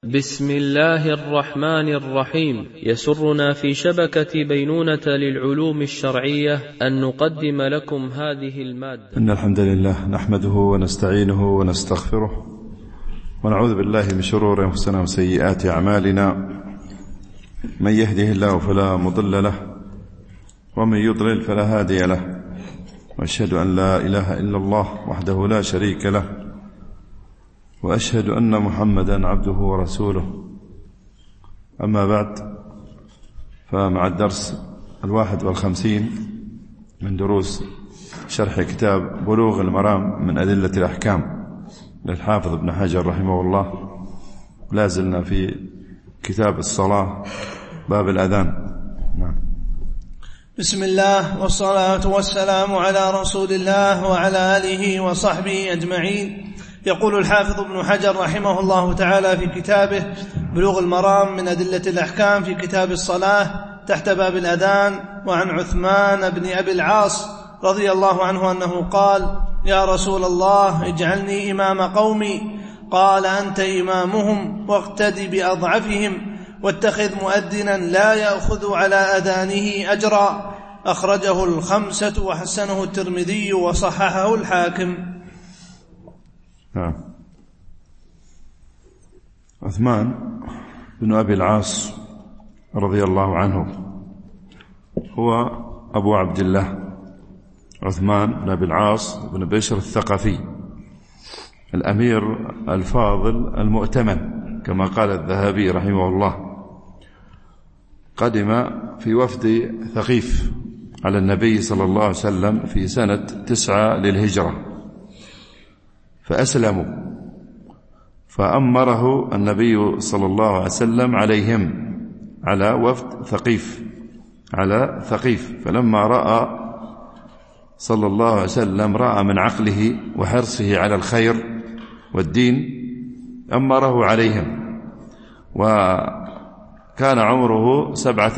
بسم الله الرحمن الرحيم. يسرنا في شبكة بينونة للعلوم الشرعية أن نقدم لكم هذه المادة. إن الحمد لله نحمده ونستعينه ونستغفره ونعوذ بالله من شرور أنفسنا وسيئات أعمالنا. من يهده الله فلا مضل له ومن يضلل فلا هادي له، وأشهد أن لا إله إلا الله وحده لا شريك له، وأشهد أن محمدا عبده ورسوله. أما بعد، فمع الدرس 51 من دروس شرح كتاب بلوغ المرام من أدلة الأحكام للحافظ ابن حجر رحمه الله، لازلنا في كتاب الصلاة باب الأذان. نعم. بسم الله والصلاة والسلام على رسول الله وعلى آله وصحبه أجمعين. يقول الحافظ ابن حجر رحمه الله تعالى في كتابه بلوغ المرام من أدلة الأحكام في كتاب الصلاة تحت باب الأذان: وعن عثمان بن أبي العاص رضي الله عنه أنه قال: يا رسول الله اجعلني إمام قومي. قال: أنت إمامهم واقتدي بأضعفهم واتخذ مؤذنا لا يأخذ على أذانه أجرا. أخرجه الخمسة وحسنه الترمذي وصححه الحاكم. نعم. عثمان بن أبي العاص رضي الله عنه هو أبو عبد الله عثمان بن أبي العاص بن بشر الثقفي، الأمير الفاضل المؤتمن كما قال الذهبي رحمه الله. قدم في وفد ثقيف على النبي صلى الله عليه وسلم في سنة 9 للهجرة، فأسلموا، فأمره النبي صلى الله عليه وسلم عليهم، على وفد ثقيف، على ثقيف. فلما رأى صلى الله عليه وسلم من عقله وحرصه على الخير والدين أمره عليهم، وكان عمره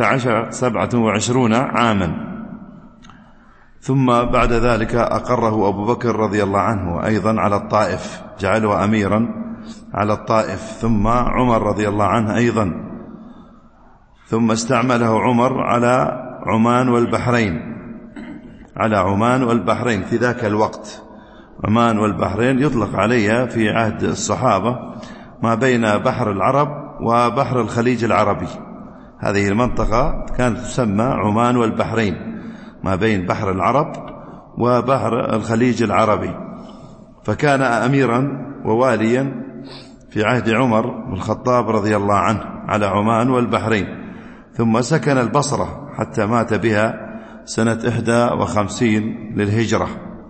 27 عاما. ثم بعد ذلك أقره أبو بكر رضي الله عنه أيضا على الطائف، جعله أميرا على الطائف، ثم عمر رضي الله عنه أيضا، ثم استعمله عمر على عمان والبحرين، على عمان والبحرين في ذاك الوقت. عمان والبحرين يطلق عليها في عهد الصحابة ما بين بحر العرب وبحر الخليج العربي. هذه المنطقة كانت تسمى عمان والبحرين، ما بين بحر العرب وبحر الخليج العربي. فكان أميرا وواليا في عهد عمر بن الخطاب رضي الله عنه على عمان والبحرين، ثم سكن البصرة حتى مات بها سنة 51 للهجرة.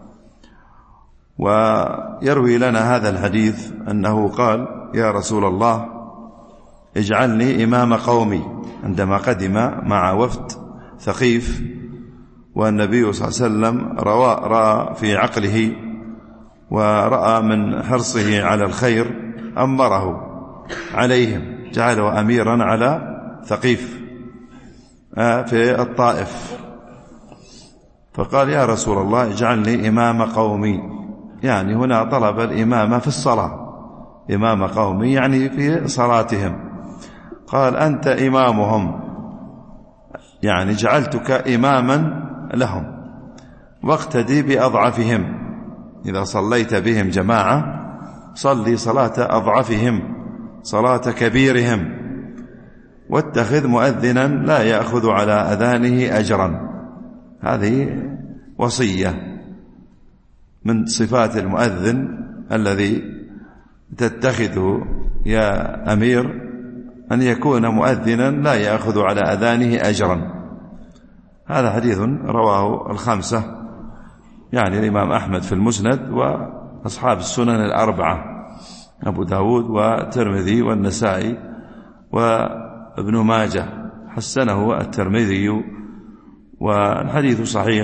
ويروي لنا هذا الحديث أنه قال: يا رسول الله اجعلني إمام قومي، عندما قدم مع وفد ثقيف، والنبي صلى الله عليه وسلم رأى في عقله ورأى من حرصه على الخير أمره عليهم، جعله أميرا على ثقيف في الطائف. فقال: يا رسول الله اجعلني إمام قومي، يعني هنا طلب الإمامة في الصلاة، إمام قومي يعني في صلاتهم. قال: أنت إمامهم، يعني جعلتك إماما لهم، واقتدي بأضعفهم. إذا صليت بهم جماعة صلي صلاة أضعفهم، صلاة كبيرهم، واتخذ مؤذنا لا يأخذ على أذانه أجرا. هذه وصية من صفات المؤذن الذي تتخذه يا أمير، أن يكون مؤذنا لا يأخذ على أذانه أجرا. هذا حديث رواه الخمسة، يعني الإمام أحمد في المسند، وأصحاب السنن الأربعة، أبو داود والترمذي والنسائي وابن ماجه، حسنه الترمذي، والحديث صحيح،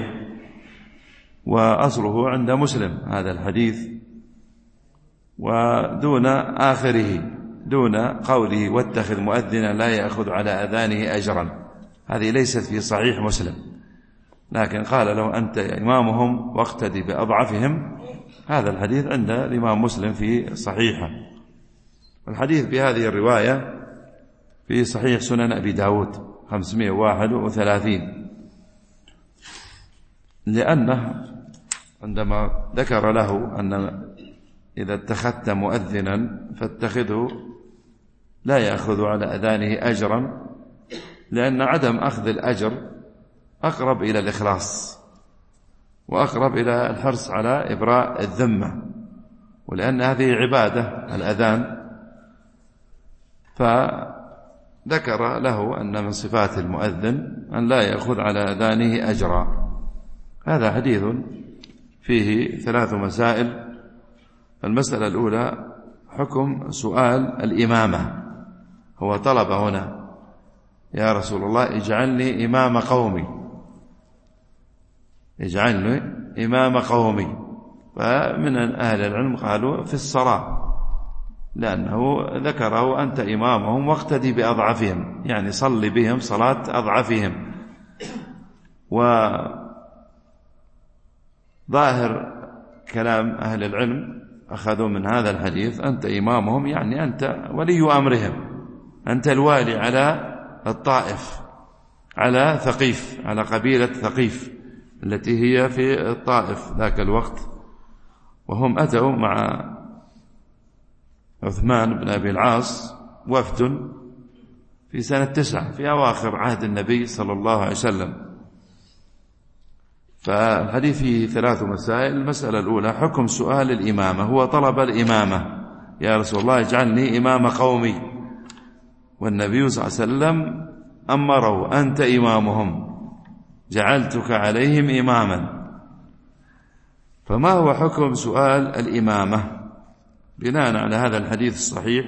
وأصله عند مسلم هذا الحديث، ودون آخره، دون قوله واتخذ مؤذنا لا يأخذ على أذانه أجرا، هذه ليست في صحيح مسلم، لكن قال له أنت إمامهم واقتدي بأضعفهم. هذا الحديث عند الإمام مسلم في صحيحه. الحديث بهذه الرواية في صحيح سنن أبي داود 531، لأنه عندما ذكر له أن إذا اتخذت مؤذنا فاتخذه لا يأخذ على أذانه أجرا، لأن عدم أخذ الأجر أقرب إلى الإخلاص وأقرب إلى الحرص على إبراء الذمة، ولأن هذه عبادة الأذان، فذكر له أن من صفات المؤذن أن لا يأخذ على أذانه أجرا. هذا حديث فيه 3 مسائل. المسألة الأولى حكم سؤال الإمامة. هو طلب هنا: يا رسول الله اجعلني إمام قومي، اجعلني إمام قومي. فمن أهل العلم قالوا في الصلاة، لأنه ذكره أنت إمامهم واقتدي بأضعفهم، يعني صل بهم صلاة أضعفهم. وظاهر كلام أهل العلم أخذوا من هذا الحديث أنت إمامهم، يعني أنت ولي أمرهم، أنت الوالي على الطائف، على ثقيف، على قبيلة ثقيف التي هي في الطائف ذاك الوقت. وهم أتوا مع عثمان بن أبي العاص وفد في سنة 9 في أواخر عهد النبي صلى الله عليه وسلم. فالحديث فيه 3 مسائل. المسألة الأولى حكم سؤال الإمامة. هو طلب الإمامة: يا رسول الله اجعلني إمام قومي، والنبي صلى الله عليه وسلم أمره: أنت إمامهم، جعلتك عليهم إماما. فما هو حكم سؤال الإمامة؟ بناء على هذا الحديث الصحيح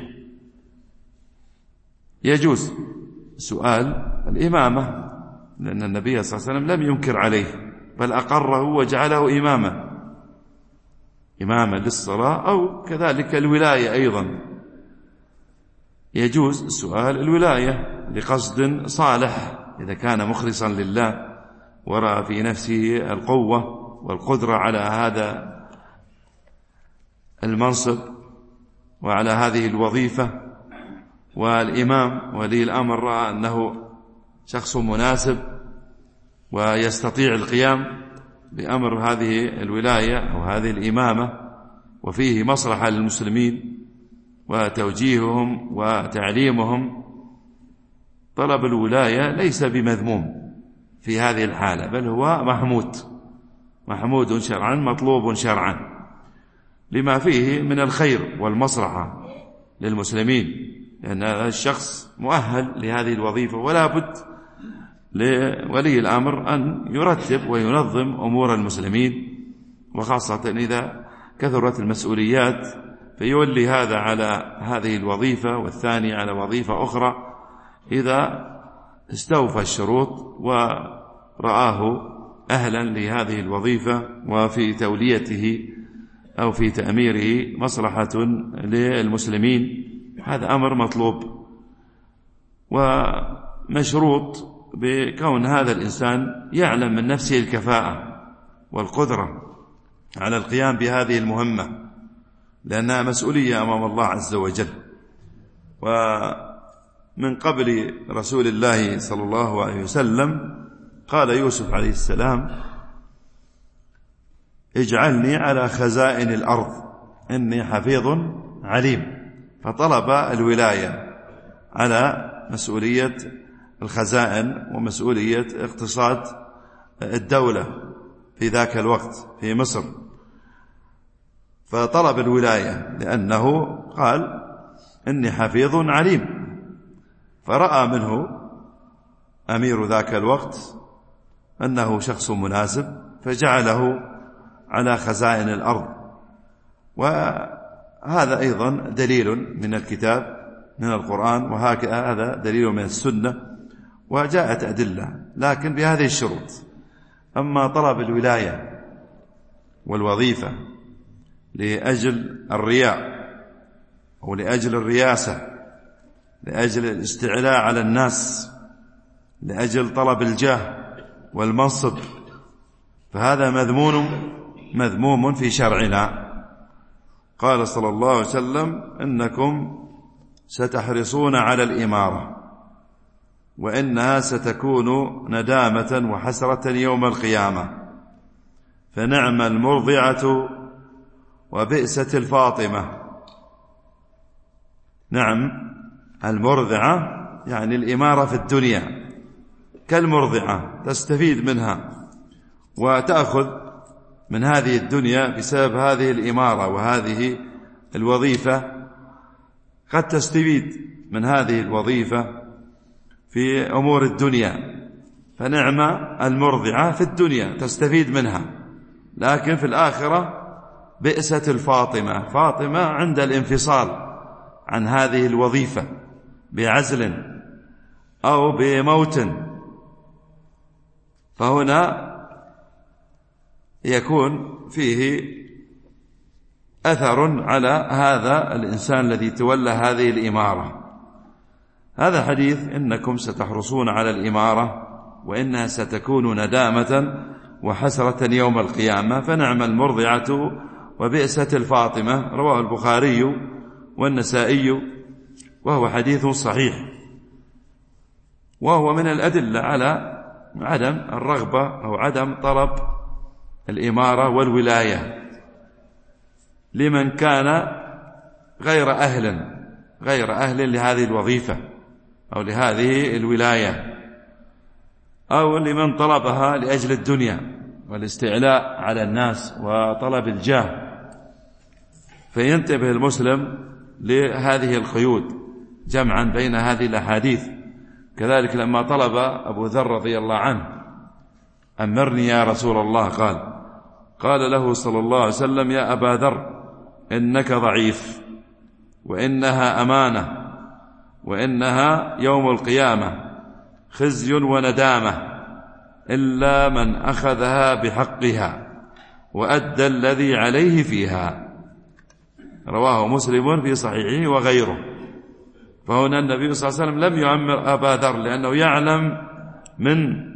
يجوز سؤال الإمامة، لأن النبي صلى الله عليه وسلم لم ينكر عليه، بل أقره وجعله إماما للصلاة، أو كذلك الولاية أيضا. يجوز سؤال الولاية لقصد صالح، إذا كان مخلصا لله ورأى في نفسه القوة والقدرة على هذا المنصب وعلى هذه الوظيفة، والإمام ولي الأمر رأى أنه شخص مناسب ويستطيع القيام بأمر هذه الولاية أو هذه الإمامة، وفيه مصلحة للمسلمين وتوجيههم وتعليمهم. طلب الولاية ليس بمذموم في هذه الحالة، بل هو محمود شرعا، مطلوب شرعا، لما فيه من الخير والمصلحة للمسلمين، لأن هذا الشخص مؤهل لهذه الوظيفة، ولا بد لولي الأمر أن يرتب وينظم أمور المسلمين، وخاصة إذا كثرت المسؤوليات، فيولي هذا على هذه الوظيفة والثاني على وظيفة أخرى. إذا استوفى الشروط ورآه أهلا لهذه الوظيفة وفي توليته أو في تأميره مصلحة للمسلمين، هذا أمر مطلوب ومشروط بكون هذا الإنسان يعلم من نفسه الكفاءة والقدرة على القيام بهذه المهمة، لأنها مسؤولية أمام الله عز وجل. ومن قبل رسول الله صلى الله عليه وسلم قال يوسف عليه السلام: اجعلني على خزائن الأرض إني حفيظ عليم. فطلب الولاية على مسؤولية الخزائن ومسؤولية اقتصاد الدولة في ذاك الوقت في مصر، فطلب الولاية لأنه قال: إني حفيظ عليم. فرأى منه أمير ذاك الوقت أنه شخص مناسب، فجعله على خزائن الأرض. وهذا أيضا دليل من الكتاب من القرآن، وهذا دليل من السنة، وجاءت أدلة لكن بهذه الشروط. أما طلب الولاية والوظيفة لأجل الرياء أو لأجل الرياسة، لأجل الاستعلاء على الناس، لأجل طلب الجاه والمنصب، فهذا مذموم في شرعنا. قال صلى الله عليه وسلم: إنكم ستحرصون على الإمارة وإنها ستكون ندامة وحسرة يوم القيامة، فنعم المرضعة وبئست الفاطمة. نعم، المرضعة يعني الإمارة في الدنيا كالمرضعة، تستفيد منها وتأخذ من هذه الدنيا بسبب هذه الإمارة وهذه الوظيفة، قد تستفيد من هذه الوظيفة في أمور الدنيا، فنعم المرضعة في الدنيا تستفيد منها، لكن في الآخرة بئست الفاطمة، فاطمة عند الانفصال عن هذه الوظيفة بعزل أو بموت، فهنا يكون فيه أثر على هذا الإنسان الذي تولى هذه الإمارة. هذا حديث إنكم ستحرصون على الإمارة وإنها ستكون ندامة وحسرة يوم القيامة، فنعم المرضعة وبئست الفاطمة، رواه البخاري والنسائي، وهو حديث صحيح، وهو من الأدلة على عدم الرغبة أو عدم طلب الإمارة والولاية لمن كان غير أهل لهذه الوظيفة أو لهذه الولاية، أو لمن طلبها لأجل الدنيا والاستعلاء على الناس وطلب الجاه. فينتبه المسلم لهذه القيود جمعا بين هذه الأحاديث. كذلك لما طلب أبو ذر رضي الله عنه أمرني يا رسول الله، قال له صلى الله عليه وسلم: يا أبا ذر إنك ضعيف، وإنها أمانة، وإنها يوم القيامة خزي وندامة إلا من أخذها بحقها وأدى الذي عليه فيها. رواه مسلم في صحيحه وغيره. فهنا النبي صلى الله عليه وسلم لم يؤمر أبا ذر لأنه يعلم من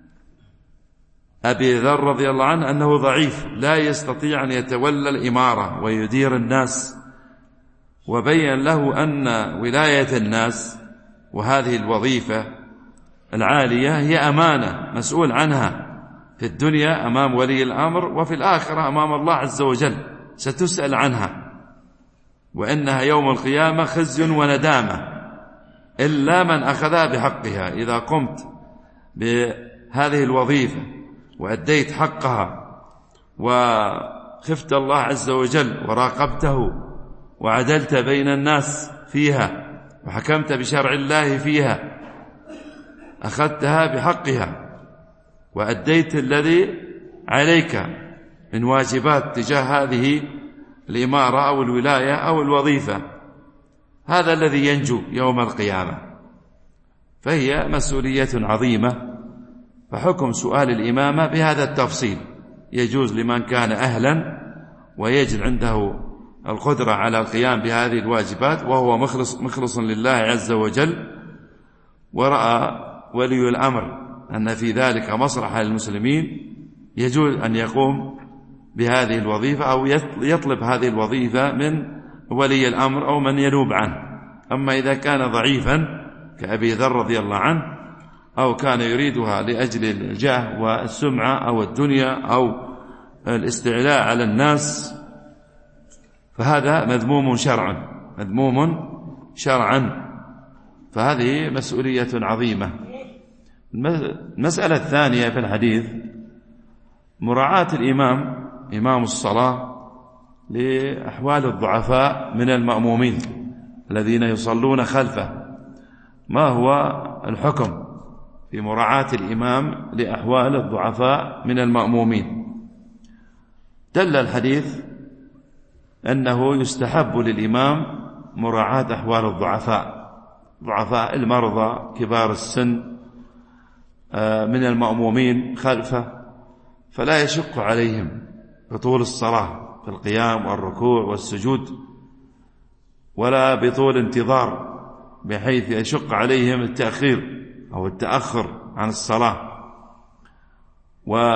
أبي ذر رضي الله عنه أنه ضعيف لا يستطيع أن يتولى الإمارة ويدير الناس، وبين له أن ولاية الناس وهذه الوظيفة العالية هي أمانة مسؤول عنها في الدنيا أمام ولي الأمر، وفي الآخرة أمام الله عز وجل ستسأل عنها، وإنها يوم القيامة خزي وندامة إلا من أخذها بحقها. إذا قمت بهذه الوظيفة وأديت حقها وخفت الله عز وجل وراقبته وعدلت بين الناس فيها وحكمت بشرع الله فيها، أخذتها بحقها وأديت الذي عليك من واجبات تجاه هذه الإمارة أو الولاية أو الوظيفة، هذا الذي ينجو يوم القيامة. فهي مسؤولية عظيمة. فحكم سؤال الإمامة بهذا التفصيل يجوز لمن كان أهلا ويجد عنده القدرة على القيام بهذه الواجبات وهو مخلص لله عز وجل، ورأى ولي الأمر أن في ذلك مصلحة للمسلمين، يجوز أن يقوم بهذه الوظيفة أو يطلب هذه الوظيفة من ولي الأمر أو من ينوب عنه. أما إذا كان ضعيفا كأبي ذر رضي الله عنه أو كان يريدها لأجل الجاه والسمعة أو الدنيا أو الاستعلاء على الناس، فهذا مذموم شرعا، فهذه مسؤولية عظيمة. المسألة الثانية في الحديث مراعاة الإمام إمام الصلاة لأحوال الضعفاء من المأمومين الذين يصلون خلفه. ما هو الحكم في مراعاة الإمام لأحوال الضعفاء من المأمومين؟ دل الحديث أنه يستحب للإمام مراعاة أحوال ضعفاء المرضى كبار السن من المأمومين خلفه، فلا يشق عليهم بطول الصلاة في القيام والركوع والسجود، ولا بطول انتظار بحيث يشق عليهم التأخير أو التأخر عن الصلاة.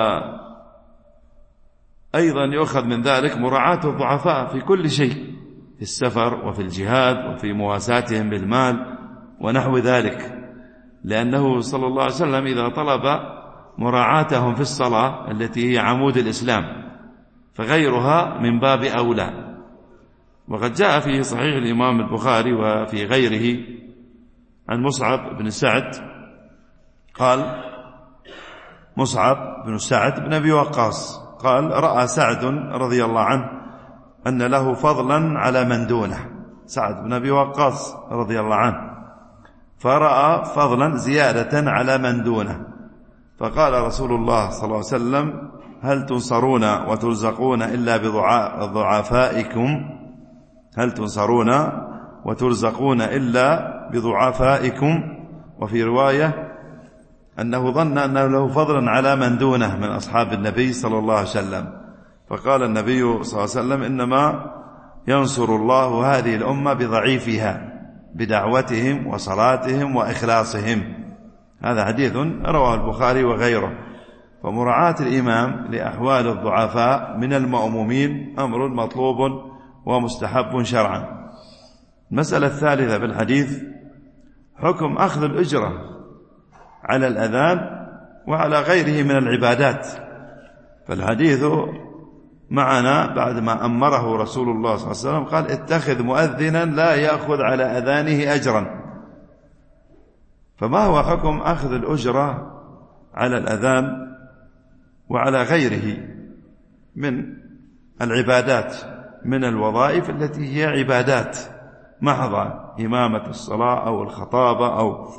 وأيضا يؤخذ من ذلك مراعاة الضعفاء في كل شيء، في السفر وفي الجهاد وفي مواساتهم بالمال ونحو ذلك، لأنه صلى الله عليه وسلم إذا طلب مراعاتهم في الصلاة التي هي عمود الإسلام فغيرها من باب أولى. وقد جاء في صحيح الإمام البخاري وفي غيره عن مصعب بن سعد قال مصعب بن سعد بن أبي وقاص قال رأى سعد رضي الله عنه أن له فضلا على من دونه، سعد بن أبي وقاص رضي الله عنه، فرأى فضلا زيادة على من دونه، فقال رسول الله صلى الله عليه وسلم هل تنصرون وترزقون إلا بضعفائكم؟ هل تنصرون وترزقون إلا بضعفائكم؟ وفي رواية أنه ظن أنه له فضلا على من دونه من أصحاب النبي صلى الله عليه وسلم، فقال النبي صلى الله عليه وسلم إنما ينصر الله هذه الأمة بضعيفها بدعوتهم وصلاتهم وإخلاصهم. هذا حديث رواه البخاري وغيره. فمراعاة الإمام لأحوال الضعفاء من المأمومين أمر مطلوب ومستحب شرعا. المسألة الثالثة بالحديث حكم أخذ الأجرة على الأذان وعلى غيره من العبادات. فالحديث معنا بعد ما أمره رسول الله صلى الله عليه وسلم قال اتخذ مؤذنا لا يأخذ على أذانه أجرا. فما هو حكم أخذ الأجرة على الأذان وعلى غيره من العبادات من الوظائف التي هي عبادات محضة، إمامة الصلاة أو الخطابة أو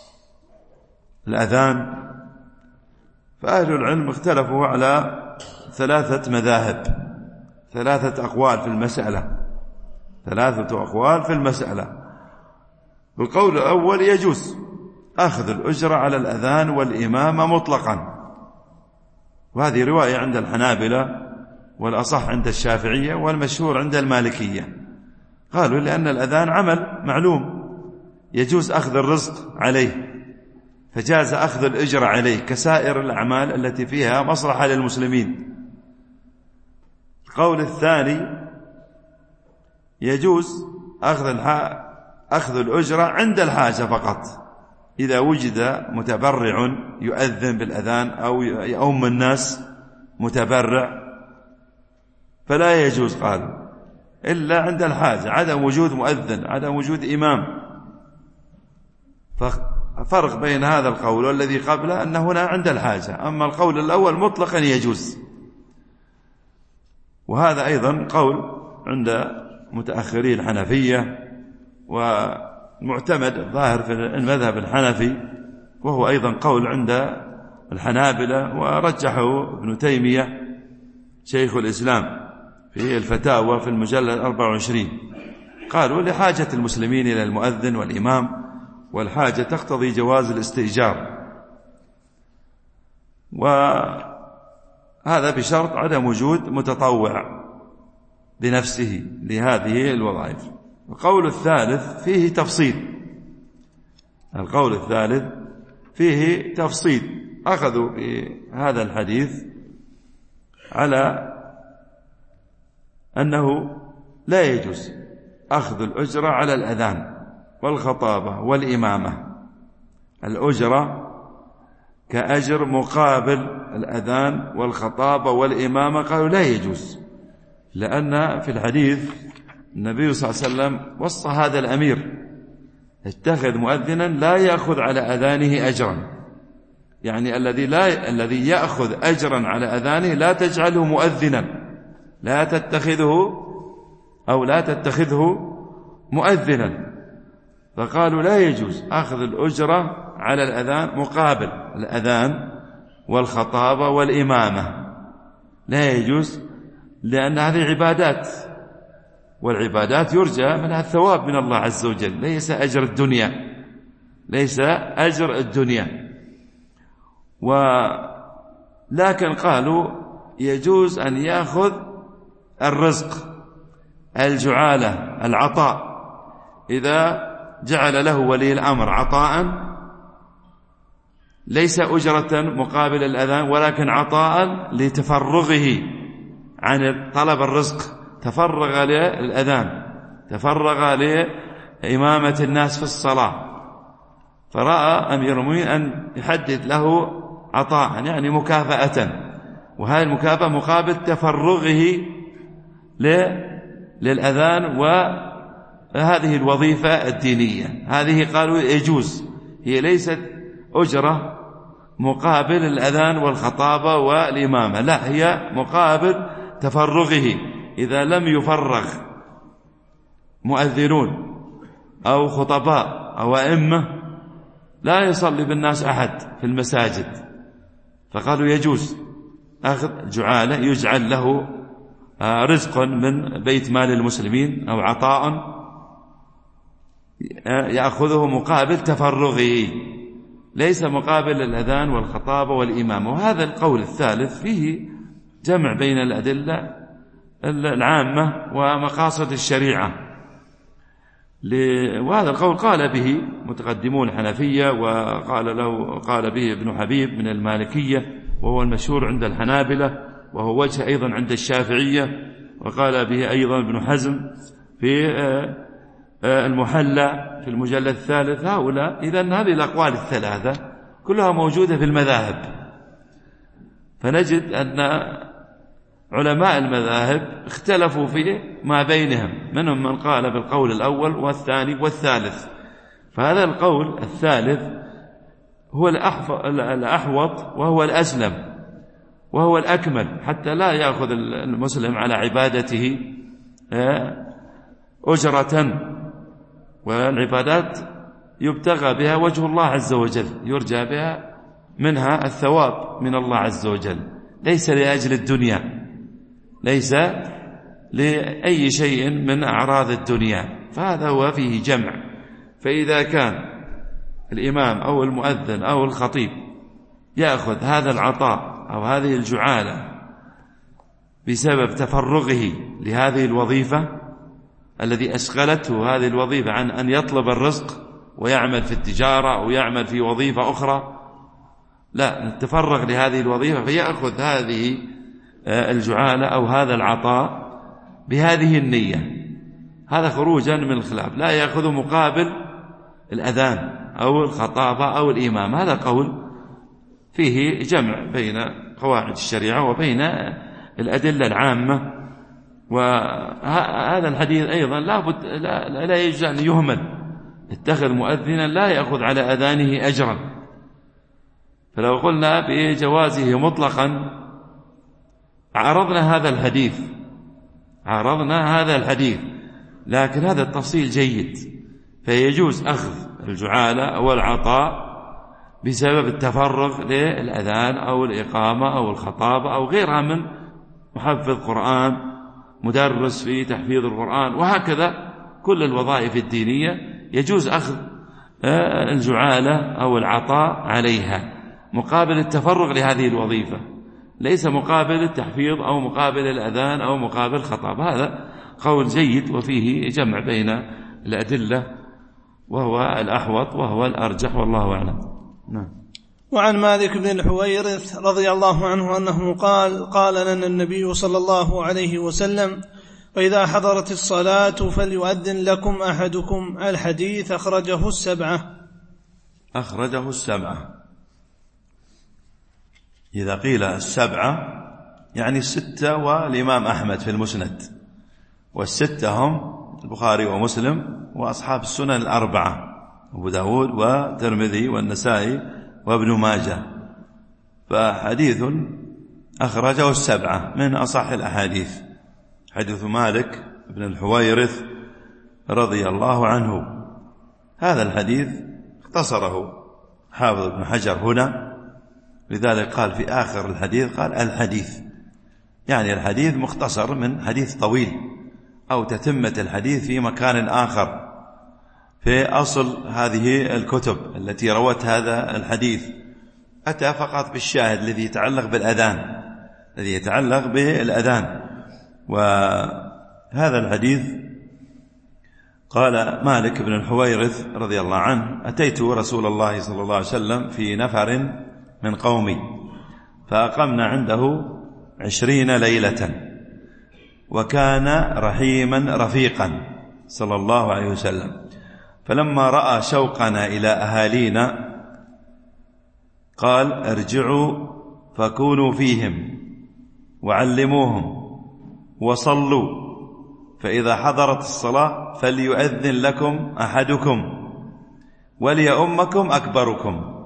الأذان؟ فأهل العلم اختلفوا على 3 مذاهب، 3 أقوال في المسألة، 3 أقوال في المسألة. القول الأول يجوز أخذ الأجرة على الأذان والإمامة مطلقا، وهذه رواية عند الحنابلة والأصح عند الشافعية والمشهور عند المالكية. قالوا لأن الأذان عمل معلوم يجوز أخذ الرزق عليه، فجاز أخذ الأجرة عليه كسائر الأعمال التي فيها مصلحة للمسلمين. القول الثاني يجوز أخذ الأجرة عند الحاجة فقط، إذا وجد متبرع يؤذن بالأذان أو يؤم الناس متبرع فلا يجوز قالوا إلا عند الحاجة، عدم وجود مؤذن، عدم وجود إمام. ففرق بين هذا القول والذي قبله أن هنا عند الحاجة، أما القول الأول مطلقا يجوز. وهذا أيضا قول عند متأخري الحنفية ومعتمد الظاهر في المذهب الحنفي، وهو أيضا قول عند الحنابلة، ورجحه ابن تيمية شيخ الإسلام في الفتاوى في المجلد 24. قالوا لحاجة المسلمين إلى المؤذن والإمام، والحاجة تقتضي جواز الاستئجار، وهذا بشرط عدم وجود متطوع بنفسه لهذه الوظائف. القول الثالث فيه تفصيل، القول الثالث فيه تفصيل. أخذوا بهذا الحديث على أنه لا يجوز أخذ الأجرة على الأذان والخطابة والإمامة. الأجرة كأجر مقابل الأذان والخطابة والإمامة، قالوا لا يجوز، لأن في الحديث النبي صلى الله عليه وسلم وصى هذا الأمير اتخذ مؤذنا لا يأخذ على أذانه أجرا، يعني الذي يأخذ أجرا على أذانه لا تجعله مؤذنا، لا تتخذه مؤذنا. فقالوا لا يجوز أخذ الأجرة على الأذان مقابل الأذان والخطابة والإمامة، لا يجوز، لأن هذه عبادات، والعبادات يرجى منها الثواب من الله عز وجل، ليس أجر الدنيا، ليس أجر الدنيا. ولكن قالوا يجوز أن يأخذ الرزق، الجعالة، العطاء، إذا جعل له ولي الأمر عطاء ليس أجرة مقابل الأذان، ولكن عطاء لتفرغه عن طلب الرزق، تفرغ للأذان تفرغ لإمامة الناس في الصلاة، فرأى أمير المؤمنين أن يحدد له عطاء يعني مكافأة، وهذه المكافأة مقابل تفرغه للأذان وهذه الوظيفة الدينية. هذه قالوا يجوز، هي ليست أجرة مقابل الأذان والخطابة والإمامة، لا، هي مقابل تفرغه. إذا لم يفرغ مؤذنون أو خطباء أو أئمة لا يصلي بالناس أحد في المساجد، فقالوا يجوز أخذ جعالة يجعل له رزق من بيت مال المسلمين أو عطاء يأخذه مقابل تفرغه، ليس مقابل الأذان والخطابة والإمامة. وهذا القول الثالث فيه جمع بين الأدلة العامة ومقاصد الشريعة، وهذا القول قال به متقدمون الحنفية، قال به ابن حبيب من المالكية وهو المشهور عند الحنابلة، وهو وجه أيضا عند الشافعية، وقال به أيضا ابن حزم في المحلى في المجلد الثالث. هؤلاء إذن هذه الأقوال الثلاثة كلها موجودة في المذاهب، فنجد أن علماء المذاهب اختلفوا في ما بينهم، منهم من قال بالقول الأول والثاني والثالث. فهذا القول الثالث هو الأحوط وهو الأسلم وهو الأكمل، حتى لا يأخذ المسلم على عبادته أجرة، والعبادات يبتغى بها وجه الله عز وجل، يرجى بها منها الثواب من الله عز وجل، ليس لأجل الدنيا، ليس لأي شيء من أعراض الدنيا. فهذا هو فيه جمع. فإذا كان الإمام أو المؤذن أو الخطيب يأخذ هذا العطاء أو هذه الجعالة بسبب تفرغه لهذه الوظيفة الذي أشغلته هذه الوظيفة عن أن يطلب الرزق ويعمل في التجارة أو يعمل في وظيفة أخرى، لا، تفرغ لهذه الوظيفة فيأخذ هذه الجعالة أو هذا العطاء بهذه النية، هذا خروجا من الخلاف، لا يأخذ مقابل الأذان أو الخطابة أو الإمام. هذا قول فيه جمع بين قواعد الشريعة وبين الأدلة العامة. وهذا الحديث أيضا لا يجوز أن يهمل، اتخذ مؤذنا لا يأخذ على أذانه أجرا. فلو قلنا بجوازه مطلقا عرضنا هذا الحديث، لكن هذا التفصيل جيد، فيجوز أخذ الجعالة أو العطاء بسبب التفرغ للأذان أو الإقامة أو الخطابة أو غيرها من محفظ قرآن، مدرس في تحفيظ القرآن، وهكذا كل الوظائف الدينية يجوز أخذ الجعالة أو العطاء عليها مقابل التفرغ لهذه الوظيفة، ليس مقابل التحفيظ أو مقابل الأذان أو مقابل خطاب. هذا قول جيد وفيه جمع بين الأدلة، وهو الأحوط وهو الأرجح، والله أعلم. نعم. وعن مالك بن الحويرث رضي الله عنه أنه قال لنا النبي صلى الله عليه وسلم: وإذا حضرت الصلاة فليؤذن لكم أحدكم. الحديث أخرجه السبعة. إذا قيل السبعة يعني الستة والإمام أحمد في المسند، والستة هم البخاري ومسلم وأصحاب السنن الأربعة، أبو داود والترمذي والنسائي وابن ماجه. فحديث أخرجه السبعة من أصح الأحاديث، حديث مالك بن الحويرث رضي الله عنه. هذا الحديث اختصره حافظ ابن حجر هنا، لذلك قال في آخر الحديث قال الحديث، يعني الحديث مختصر من حديث طويل أو تتمة الحديث في مكان آخر في أصل هذه الكتب التي روت هذا الحديث. أتى فقط بالشاهد الذي يتعلق بالأذان. وهذا الحديث قال مالك بن الحويرث رضي الله عنه: أتيت رسول الله صلى الله عليه وسلم في نفر من قومي فأقمنا عنده 20 ليلة، وكان رحيما رفيقا صلى الله عليه وسلم. فلما رأى شوقنا إلى أهالينا قال: ارجعوا فكونوا فيهم وعلموهم وصلوا، فإذا حضرت الصلاة فليؤذن لكم أحدكم وليؤمكم أكبركم.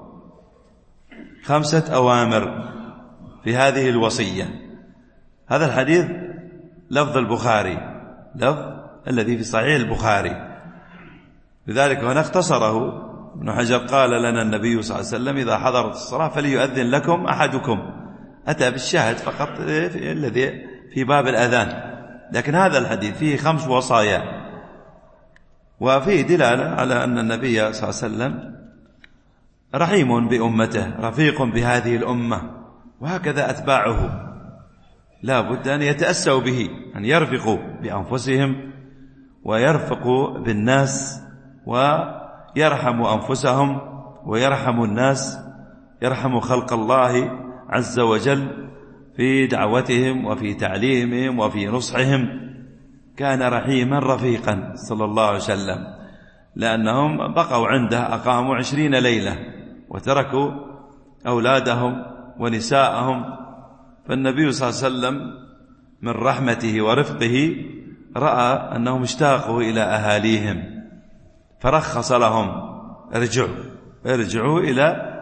5 أوامر في هذه الوصية. هذا الحديث لفظ البخاري، لفظ الذي في صحيح البخاري، لذلك هنا اختصره ابن حجر. قال لنا النبي صلى الله عليه وسلم: إذا حضرت الصلاة فليؤذن لكم أحدكم. أتى بالشاهد فقط الذي في باب الأذان، لكن هذا الحديث فيه 5 وصايا، وفيه دلالة على أن النبي صلى الله عليه وسلم رحيم بأمته، رفيق بهذه الأمة، وهكذا أتباعه لا بد أن يتأسوا به، أن يرفقوا بأنفسهم ويرفقوا بالناس ويرحموا أنفسهم ويرحموا الناس، يرحموا خلق الله عز وجل في دعوتهم وفي تعليمهم وفي نصحهم. كان رحيما رفيقا صلى الله عليه وسلم، لأنهم بقوا عنده، أقاموا 20 ليلة وتركوا أولادهم ونساءهم. فالنبي صلى الله عليه وسلم من رحمته ورفقه رأى أنهم اشتاقوا إلى أهاليهم فرخص لهم: ارجعوا إلى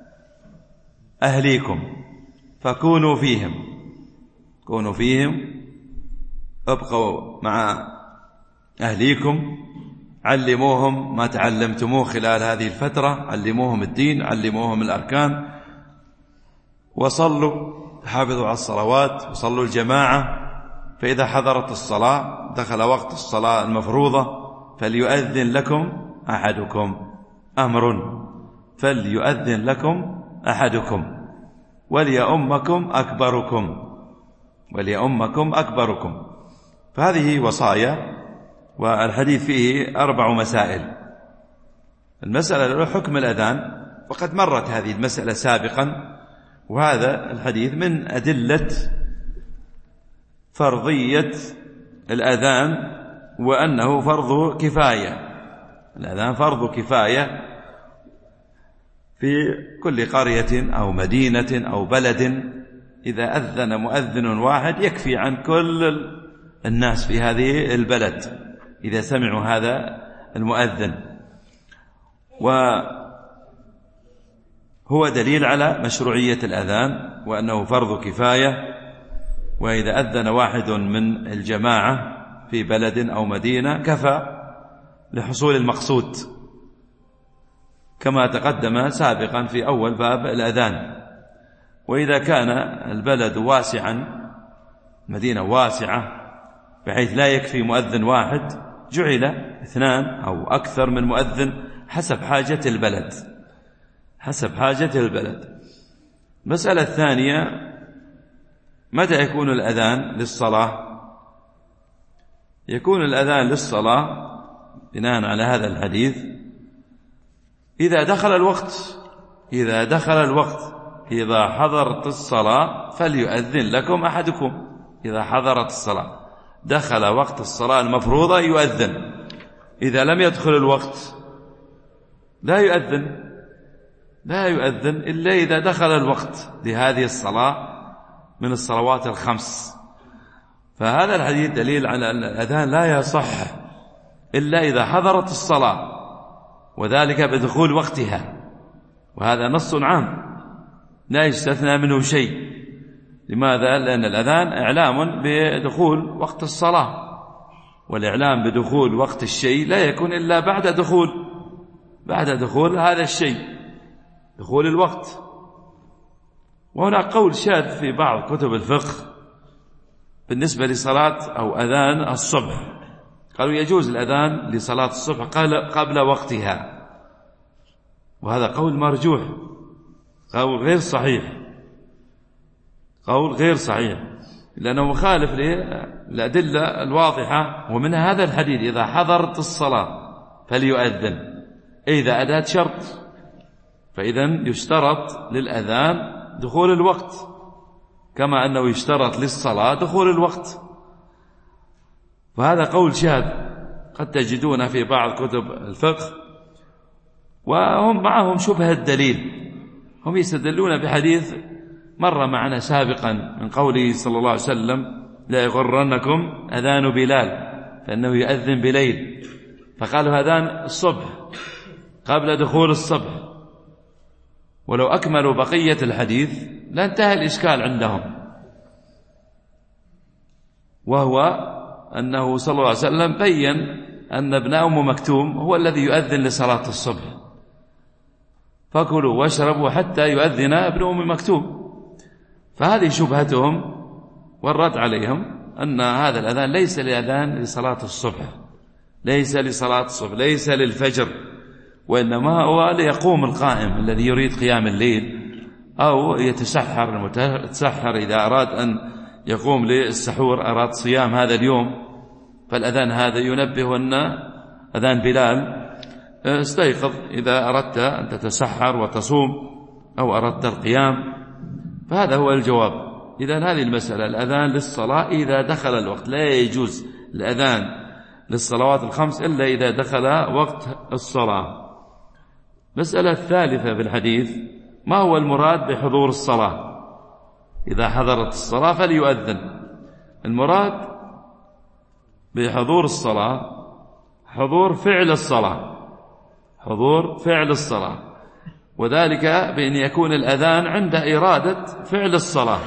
أهليكم فكونوا فيهم، كونوا فيهم، ابقوا مع أهليكم، علموهم ما تعلمتموه خلال هذه الفترة، علموهم الدين، علموهم الأركان، وصلوا، حافظوا على الصلوات وصلوا الجماعة. فإذا حضرت الصلاة، دخل وقت الصلاة المفروضة، فليؤذن لكم أحدكم. أمر، فليؤذن لكم أحدكم وليؤمكم أكبركم، وليؤمكم أكبركم. فهذه وصايا، والحديث فيه 4 مسائل. المسألة الأولى حكم الأذان، وقد مرت هذه المسألة سابقا، وهذا الحديث من أدلة فرضية الأذان، وأنه فرض كفاية. الأذان فرض كفاية في كل قرية أو مدينة أو بلد. إذا أذن مؤذن واحد يكفي عن كل الناس في هذه البلد إذا سمعوا هذا المؤذن، وهو دليل على مشروعية الأذان وأنه فرض كفاية. وإذا أذن واحد من الجماعة في بلد أو مدينة كفى لحصول المقصود، كما تقدم سابقا في أول باب الأذان. وإذا كان البلد واسعا، مدينة واسعة بحيث لا يكفي مؤذن واحد، جعل 2 أو أكثر من مؤذن حسب حاجة البلد، حسب حاجة البلد. المسألة الثانية: متى يكون الأذان للصلاة؟ يكون الأذان للصلاة بناء على هذا الحديث إذا دخل الوقت. إذا دخل الوقت، إذا حضرت الصلاة فليؤذن لكم أحدكم. إذا حضرت الصلاة، دخل وقت الصلاة المفروضة، يؤذن. إذا لم يدخل الوقت لا يؤذن، لا يؤذن إلا إذا دخل الوقت لهذه الصلاة من الصلوات ال5. فهذا الحديث دليل على أن الأذان لا يصح إلا إذا حضرت الصلاة، وذلك بدخول وقتها، وهذا نص عام لا يستثنى منه شيء. لماذا؟ لأن الأذان إعلام بدخول وقت الصلاة، والإعلام بدخول وقت الشيء لا يكون إلا بعد دخول هذا الشيء، دخول الوقت. وهناك قول شاذ في بعض كتب الفقه بالنسبة لصلاة أو أذان الصبح، قالوا يجوز الأذان لصلاة الصبح قبل وقتها، وهذا قول مرجوح، قول غير صحيح، قول غير صحيح، لأنه مخالف للأدلة الواضحة، ومنها هذا الحديث: إذا حضرت الصلاة فليؤذن. إذا أداة شرط، فإذن يشترط للأذان دخول الوقت، كما أنه يشترط للصلاة دخول الوقت. وهذا قول شاذ، قد تجدون في بعض كتب الفقه، وهم معهم شبه الدليل. هم يستدلون بحديث مر معنا سابقا من قوله صلى الله عليه وسلم: لا يغرنكم أذان بلال فإنه يؤذن بليل، فقالوا أذان الصبح قبل دخول الصبح. ولو أكملوا بقية الحديث لانتهى الإشكال عندهم، وهو أنه صلى الله عليه وسلم بين أن ابن أم مكتوم هو الذي يؤذن لصلاة الصبح، فكلوا واشربوا حتى يؤذن ابن أم مكتوم. فهذه شبهتهم، والرد عليهم أن هذا الأذان ليس لأذان لصلاة الصبح، ليس لصلاة الصبح، ليس للفجر، وإنما هو ليقوم القائم الذي يريد قيام الليل، أو يتسحر المتسحر إذا أراد أن يقوم للسحور، أراد صيام هذا اليوم، فالأذان هذا ينبه أن أذان بلال استيقظ إذا أردت أن تتسحر وتصوم أو أردت القيام. فهذا هو الجواب. إذن هذه المسألة، الأذان للصلاة إذا دخل الوقت، لا يجوز الأذان للصلوات الخمس إلا إذا دخل وقت الصلاة. مسألة الثالثة في الحديث: ما هو المراد بحضور الصلاة؟ إذا حضرت الصلاة فليؤذن. المراد بحضور الصلاة حضور فعل الصلاة، حضور فعل الصلاة، وذلك بأن يكون الأذان عند إرادة فعل الصلاة.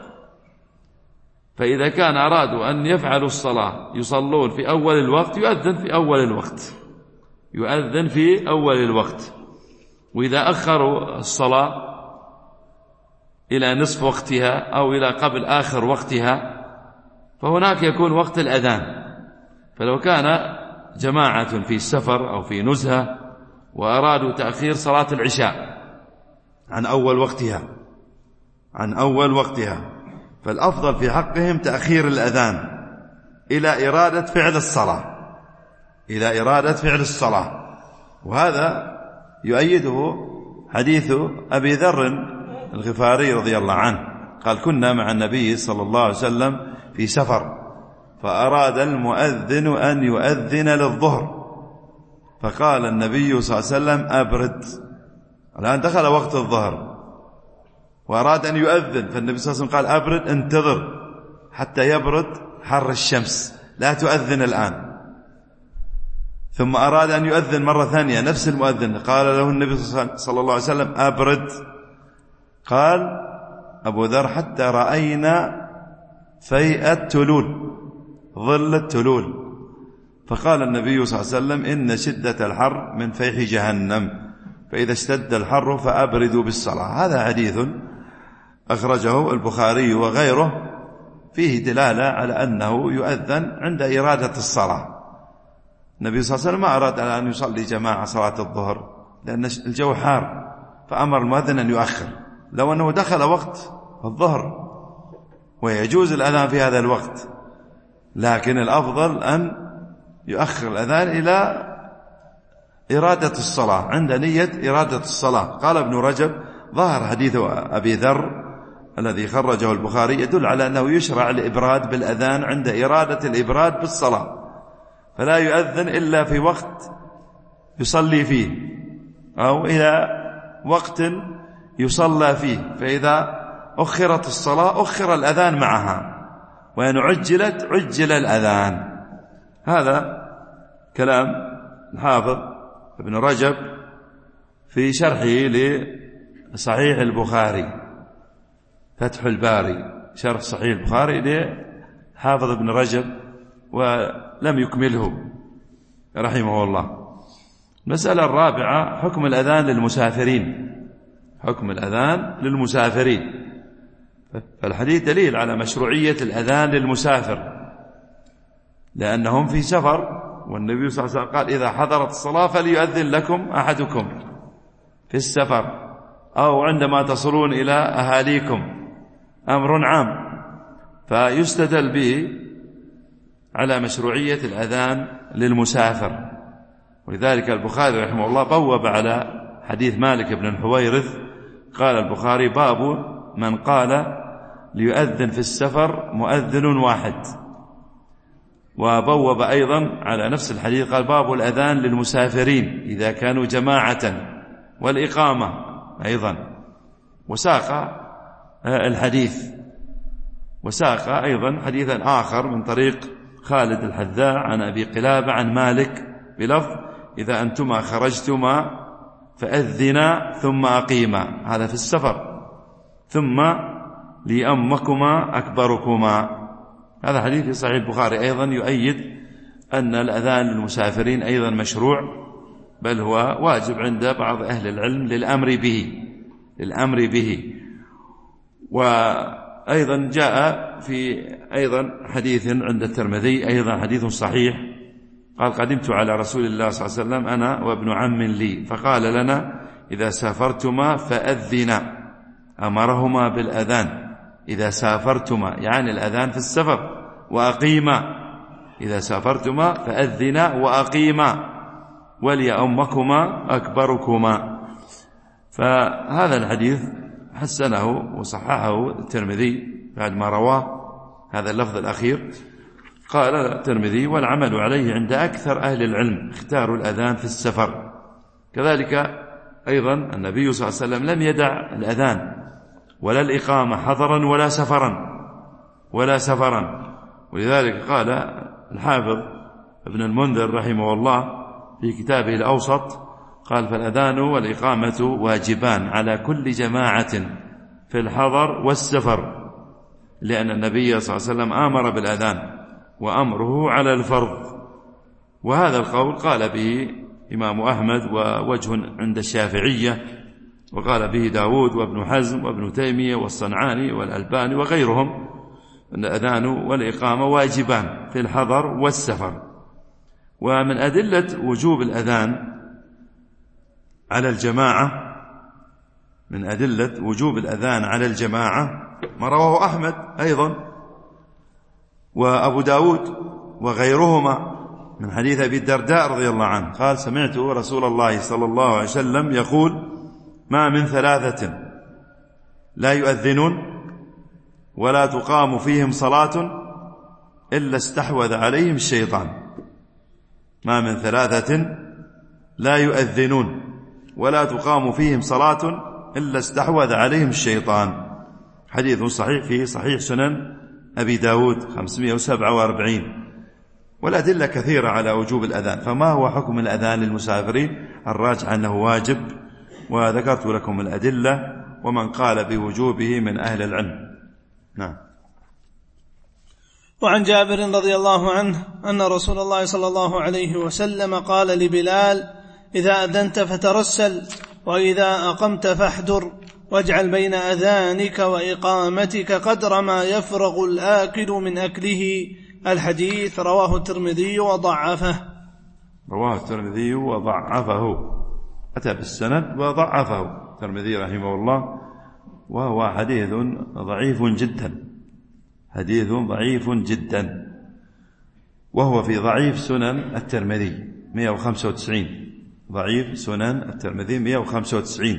فإذا كان أرادوا أن يفعلوا الصلاة يصلون في أول الوقت يؤذن في أول الوقت، يؤذن في أول الوقت. وإذا أخروا الصلاة إلى نصف وقتها أو إلى قبل آخر وقتها فهناك يكون وقت الأذان. فلو كان جماعة في سفر أو في نزهة وأرادوا تأخير صلاة العشاء عن أول وقتها فالأفضل في حقهم تأخير الأذان إلى إرادة فعل الصلاة، وهذا يؤيده حديث أبي ذر الغفاري رضي الله عنه قال: كنا مع النبي صلى الله عليه وسلم في سفر فأراد المؤذن أن يؤذن للظهر، فقال النبي صلى الله عليه وسلم: أبرد. الآن دخل وقت الظهر وأراد أن يؤذن، فالنبي صلى الله عليه وسلم قال: أبرد، انتظر حتى يبرد حر الشمس، لا تؤذن الآن. ثم أراد أن يؤذن مرة ثانية، نفس المؤذن قال له النبي صلى الله عليه وسلم: أبرد. قال أبو ذر: حتى رأينا فيء التلول، ظل التلول. فقال النبي صلى الله عليه وسلم: إن شدة الحر من فيح جهنم، فإذا اشتد الحر فأبردوا بالصلاة. هذا حديث أخرجه البخاري وغيره فيه دلالة على أنه يؤذن عند إرادة الصلاة. النبي صلى الله عليه وسلم ما أراد أن يصلي جماعة صلاة الظهر لأن الجو حار، فأمر المؤذن أن يؤخر، لو أنه دخل وقت الظهر ويجوز الأذان في هذا الوقت، لكن الأفضل أن يؤخر الأذان إلى إرادة الصلاة، عند نية إرادة الصلاة. قال ابن رجب: ظهر حديث أبي ذر الذي خرجه البخاري يدل على أنه يشرع الإبراد بالأذان عند إرادة الإبراد بالصلاة، فلا يؤذن إلا في وقت يصلي فيه أو إلى وقت يصلى فيه، فإذا أخرت الصلاة أخر الأذان معها، وإن عجلت عجل الأذان. هذا كلام الحافظ ابن رجب في شرحه لصحيح البخاري، فتح الباري، شرح صحيح البخاري لحافظ ابن رجب، ولم يكمله رحمه الله. المسألة الرابعة: حكم الأذان للمسافرين. حكم الأذان للمسافرين. فالحديث دليل على مشروعية الأذان للمسافر لأنهم في سفر، والنبي صلى الله عليه وسلم قال: إذا حضرت الصلاة فليؤذن لكم أحدكم في السفر أو عندما تصلون إلى أهاليكم، أمر عام، فيستدل به على مشروعية الأذان للمسافر. ولذلك البخاري رحمه الله بوب على حديث مالك بن الحويرث، قال البخاري: باب من قال ليؤذن في السفر مؤذن واحد. وبوب أيضا على نفس الحديث قال باب الأذان للمسافرين إذا كانوا جماعة والإقامة أيضا، وساق الحديث، وساق أيضا حديثا آخر من طريق خالد الحذاء عن أبي قلابة عن مالك بلفظ إذا أنتما خرجتما فأذنا ثم أقيما، هذا في السفر، ثم ليأمكما أكبركما. هذا حديث في صحيح البخاري أيضا يؤيد أن الأذان للمسافرين أيضا مشروع، بل هو واجب عند بعض أهل العلم للأمر به. وأيضا جاء في أيضا حديث عند الترمذي أيضا حديث صحيح قال قدمت على رسول الله صلى الله عليه وسلم أنا وابن عم لي فقال لنا إذا سافرتما فأذنا، أمرهما بالأذان إذا سافرتما، يعني الأذان في السفر، وأقيما إذا سافرتما فأذنا وأقيما وليأمكما أكبركما. فهذا الحديث حسنه وصححه الترمذي بعد ما رواه هذا اللفظ الأخير. قال الترمذي والعمل عليه عند أكثر أهل العلم، اختاروا الأذان في السفر. كذلك أيضا النبي صلى الله عليه وسلم لم يدع الأذان ولا الإقامة حضرا ولا سفرا، ولذلك قال الحافظ ابن المنذر رحمه الله في كتابه الأوسط قال فالأذان والإقامة واجبان على كل جماعة في الحضر والسفر، لأن النبي صلى الله عليه وسلم آمر بالأذان وأمره على الفرض. وهذا القول قال به إمام أحمد ووجه عند الشافعية، وقال به داود وابن حزم وابن تيمية والصنعاني والألباني وغيرهم، أن الأذان والإقامة واجبان في الحضر والسفر. ومن أدلة وجوب الأذان على الجماعة، من أدلة وجوب الأذان على الجماعة ما رواه أحمد أيضا وأبو داود وغيرهما من حديث أبي الدرداء رضي الله عنه قال سمعت رسول الله صلى الله عليه وسلم يقول ما من ثلاثة لا يؤذنون ولا تقام فيهم صلاة إلا استحوذ عليهم الشيطان. ما من ثلاثة لا يؤذنون ولا تقام فيهم صلاة إلا استحوذ عليهم الشيطان. حديث صحيح في صحيح سنن أبي داود 547. والأدلة كثيرة على وجوب الأذان. فما هو حكم الأذان للمسافرين؟ الراجح أنه واجب، وذكرت لكم الأدلة ومن قال بوجوبه من أهل العلم. نعم. وعن جابر رضي الله عنه أن رسول الله صلى الله عليه وسلم قال لبلال إذا أذنت فترسل وإذا أقمت فاحذر واجعل بين أذانك وإقامتك قدر ما يفرغ الآكل من أكله. الحديث رواه الترمذي وضعفه. أتى بالسند وضعفه الترمذي رحمه الله، وهو حديث ضعيف جدا، وهو في ضعيف سنن الترمذي 195، ضعيف سنن الترمذي 195.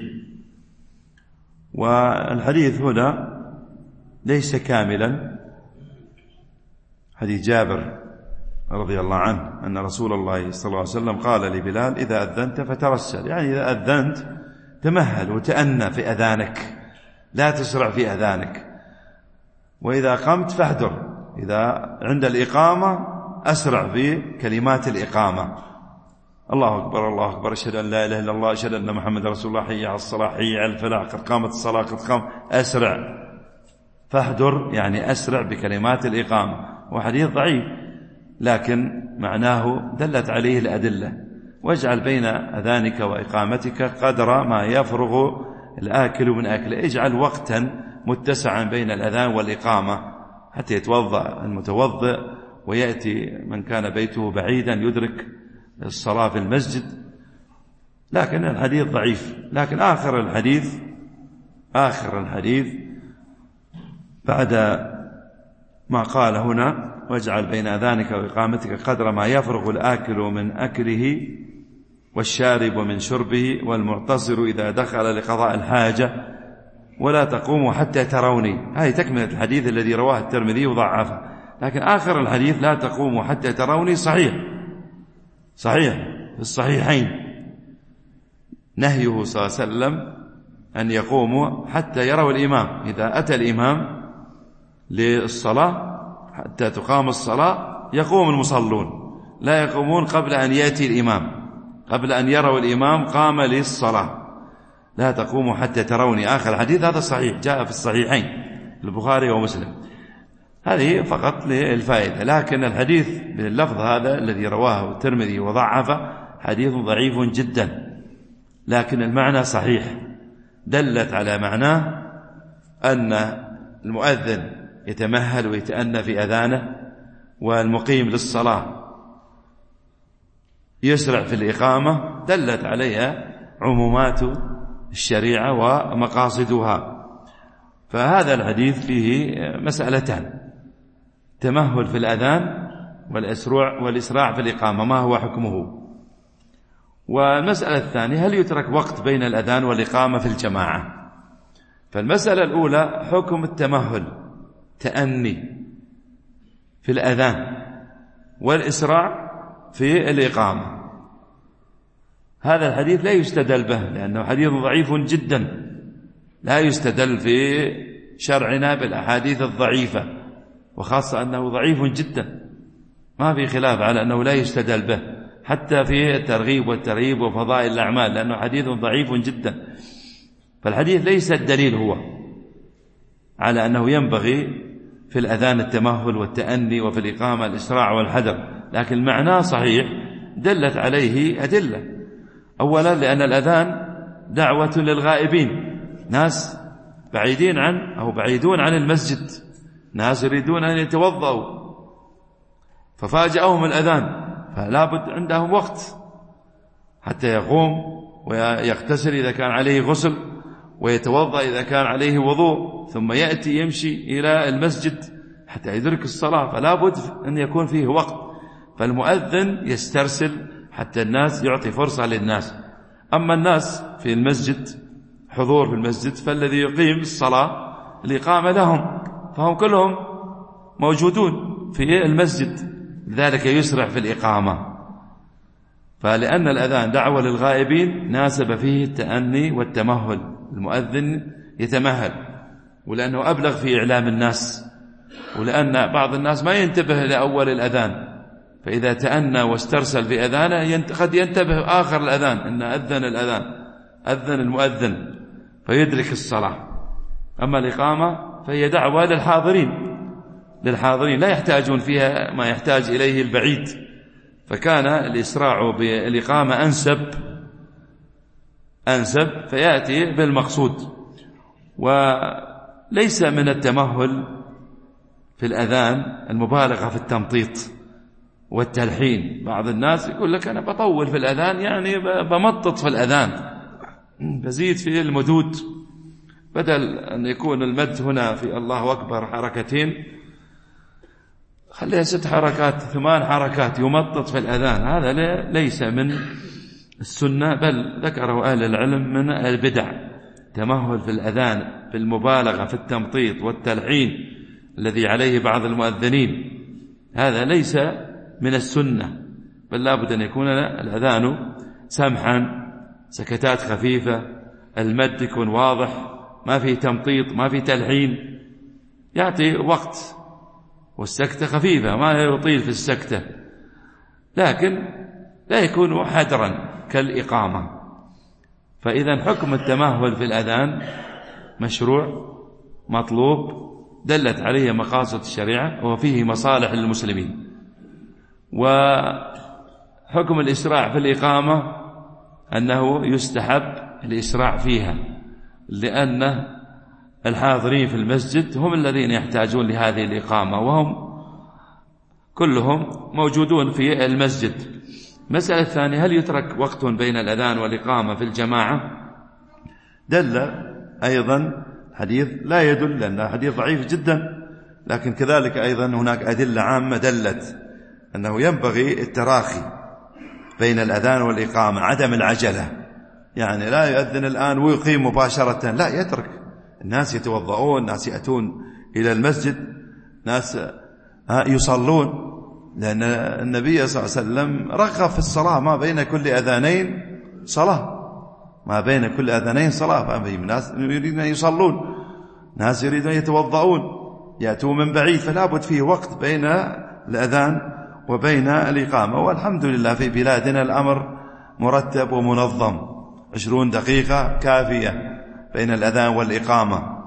والحديث هنا ليس كاملا. حديث جابر رضي الله عنه أن رسول الله صلى الله عليه وسلم قال لبلال إذا أذنت فترسل، يعني إذا أذنت تمهل وتأنى في أذانك، لا تسرع في أذانك. وإذا قمت فاحذر، إذا عند الإقامة أسرع في كلمات الإقامة، الله أكبر الله أكبر أشهد أن لا إله إلا الله أشهد أن محمد رسول الله حي على الصلاة حي على الفلاح قد قامت الصلاة قد قام، أسرع. فاحذر يعني أسرع بكلمات الإقامة. وحديث ضعيف لكن معناه دلت عليه الأدلة. واجعل بين أذانك وإقامتك قدر ما يفرغ الآكل من أكله، اجعل وقتا متسعا بين الأذان والإقامة حتى يتوضأ المتوضئ ويأتي من كان بيته بعيدا يدرك الصلاة في المسجد. لكن الحديث ضعيف. لكن آخر الحديث بعد ما قال هنا واجعل بين أذانك وإقامتك قدر ما يفرغ الآكل من أكله والشارب من شربه والمعتصر إذا دخل لقضاء الحاجة ولا تقوموا حتى تروني. هذه تكملة الحديث الذي رواه الترمذي وضعفه. لكن آخر الحديث لا تقوموا حتى تروني صحيح في الصحيحين، نهيه صلى الله عليه وسلم أن يقوموا حتى يروا الإمام. إذا أتى الإمام للصلاة حتى تقام الصلاة يقوم المصلون، لا يقومون قبل أن يأتي الإمام، قبل أن يروا الإمام قام للصلاة. لا تقوموا حتى تروني، آخر الحديث هذا صحيح، جاء في الصحيحين البخاري ومسلم. هذه فقط للفائدة. لكن الحديث باللفظ هذا الذي رواه الترمذي وضعفه حديث ضعيف جدا، لكن المعنى صحيح، دلت على معناه أن المؤذن يتمهل ويتأنى في أذانه، والمقيم للصلاة يسرع في الإقامة، دلت عليها عمومات الشريعة ومقاصدها. فهذا الحديث فيه مسألتان: تمهل في الأذان والإسراع في الإقامة، ما هو حكمه؟ والمسألة الثانية: هل يترك وقت بين الأذان والإقامة في الجماعة؟ فالمسألة الأولى حكم التمهل، تأني في الأذان والإسراع في الإقامة. هذا الحديث لا يستدل به، لأنه حديث ضعيف جدا، لا يستدل في شرعنا بالأحاديث الضعيفة، وخاصة أنه ضعيف جدا، ما في خلاف على أنه لا يستدل به حتى في الترغيب والترهيب وفضائل الأعمال، لأنه حديث ضعيف جدا. فالحديث ليس الدليل هو على أنه ينبغي في الأذان التمهل والتأني، وفي الإقامة الإسراع والحذر، لكن المعنى صحيح، دلت عليه أدلة. أولا لأن الأذان دعوة للغائبين، ناس بعيدين أو بعيدون عن المسجد، ناس يريدون أن يتوضأوا ففاجأهم الأذان، فلا بد عندهم وقت حتى يقوم ويغتسل إذا كان عليه غسل، ويتوضأ إذا كان عليه وضوء، ثم يأتي يمشي إلى المسجد حتى يدرك الصلاة، فلا بد أن يكون فيه وقت. فالمؤذن يسترسل حتى الناس يعطي فرصة للناس. أما الناس في المسجد، حضور في المسجد، فالذي يقيم الصلاة الإقامة لهم، فهم كلهم موجودون في المسجد، لذلك يسرع في الإقامة. فلأن الأذان دعوة للغائبين ناسب فيه التأني والتمهل، المؤذن يتمهل، ولأنه أبلغ في إعلام الناس، ولأن بعض الناس ما ينتبه لأول الأذان، فإذا تأنى واسترسل في أذانه قد ينتبه آخر الأذان أن أذن الأذان، أذن المؤذن، فيدرك الصلاة. أما الإقامة فهي دعوة للحاضرين لا يحتاجون فيها ما يحتاج إليه البعيد، فكان الإسراع بالإقامة أنسب فيأتي بالمقصود. وليس من التمهل في الأذان المبالغة في التمطيط والتلحين. بعض الناس يقول لك أنا بطول في الأذان، يعني بمطط في الأذان، بزيد في المدود، بدل أن يكون المد هنا في الله أكبر حركتين خليها 6 حركات 8 حركات، يمطط في الأذان. هذا ليس من السنة، بل ذكره أهل العلم من البدع. تمهل في الأذان بالمبالغة في التمطيط والتلحين الذي عليه بعض المؤذنين، هذا ليس من السنة، بل لابد أن يكون الأذان سمحا، سكتات خفيفة، المد يكون واضح، ما في تمطيط، ما في تلحين، يعطي وقت، والسكتة خفيفة، ما يطيل في السكتة، لكن لا يكون حدرا كالإقامة. فإذا حكم التمهل في الأذان مشروع مطلوب، دلت عليه مقاصد الشريعة، وفيه مصالح للمسلمين. وحكم الإسراع في الإقامة أنه يستحب الإسراع فيها، لأن الحاضرين في المسجد هم الذين يحتاجون لهذه الإقامة، وهم كلهم موجودون في المسجد. مسألة الثانية: هل يترك وقت بين الأذان والإقامة في الجماعة؟ دل أيضا حديث لا يدل، لأنه حديث ضعيف جدا، لكن كذلك أيضا هناك أدلة عامة دلت أنه ينبغي التراخي بين الأذان والإقامة، عدم العجلة، يعني لا يؤذن الآن ويقيم مباشرة، لا، يترك الناس يتوضؤون، الناس يأتون إلى المسجد، ناس يصلون، لأن النبي صلى الله عليه وسلم رغب في الصلاة، ما بين كل أذانين صلاة، ما بين كل أذانين صلاة. ففي ناس يريدون أن يصلون، ناس يريدون أن يتوضؤون، يأتوا من بعيد، فلا بد فيه وقت بين الأذان وبين الإقامة. والحمد لله في بلادنا الأمر مرتب ومنظم، 20 دقيقة كافية بين الأذان والإقامة.